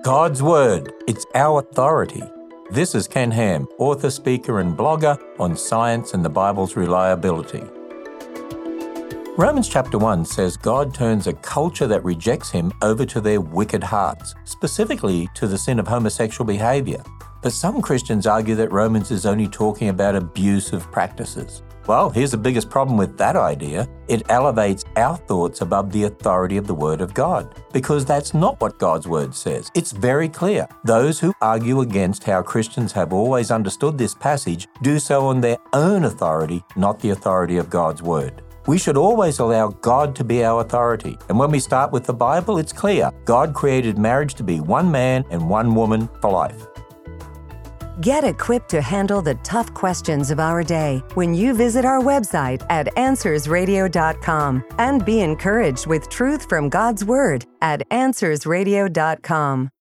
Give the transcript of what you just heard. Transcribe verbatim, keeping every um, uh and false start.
God's Word. It's our authority. This is Ken Ham, author, speaker, and blogger on science and the Bible's reliability. Romans chapter one says God turns a culture that rejects Him over to their wicked hearts, specifically to the sin of homosexual behavior. But some Christians argue that Romans is only talking about abusive practices. Well, here's the biggest problem with that idea. It elevates our thoughts above the authority of the Word of God, because that's not what God's Word says. It's very clear. Those who argue against how Christians have always understood this passage do so on their own authority, not the authority of God's Word. We should always allow God to be our authority. And when we start with the Bible, it's clear. God created marriage to be one man and one woman for life. Get equipped to handle the tough questions of our day when you visit our website at answers radio dot com and be encouraged with truth from God's Word at answers radio dot com.